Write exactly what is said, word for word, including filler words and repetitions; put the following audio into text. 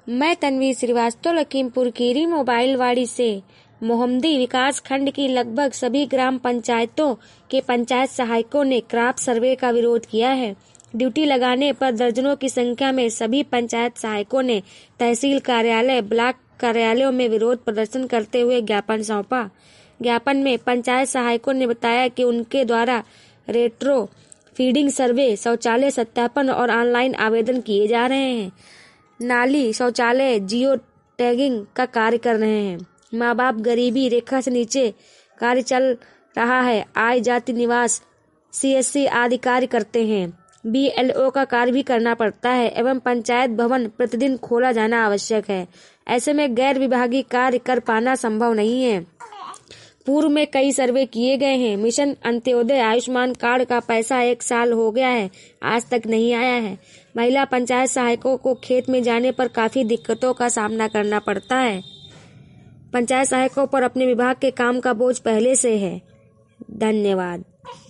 मैं तन्वी श्रीवास्तव लखीमपुर खीरी मोबाइल वाड़ी से मोहम्मदी विकास खंड की लगभग सभी ग्राम पंचायतों के पंचायत सहायकों ने क्रॉप सर्वे का विरोध किया है। ड्यूटी लगाने पर दर्जनों की संख्या में सभी पंचायत सहायकों ने तहसील कार्यालय, ब्लॉक कार्यालयों में विरोध प्रदर्शन करते हुए ज्ञापन सौंपा। ज्ञापन में पंचायत सहायकों ने बताया कि उनके द्वारा रेट्रो फीडिंग सर्वे, शौचालय सत्यापन और ऑनलाइन आवेदन किए जा रहे हैं। नाली, शौचालय जियो टैगिंग का कार्य कर रहे हैं। माँ बाप गरीबी रेखा से नीचे कार्य चल रहा है। आय जाति निवास, सीएससी आदि कार्य करते हैं। बीएलओ का कार्य भी करना पड़ता है एवं पंचायत भवन प्रतिदिन खोला जाना आवश्यक है। ऐसे में गैर विभागीय कार्य कर पाना संभव नहीं है। पूर्व में कई सर्वे किए गए हैं। मिशन अंत्योदय आयुष्मान कार्ड का पैसा एक साल हो गया है, आज तक नहीं आया है। महिला पंचायत सहायकों को खेत में जाने पर काफी दिक्कतों का सामना करना पड़ता है। पंचायत सहायकों पर अपने विभाग के काम का बोझ पहले से है। धन्यवाद।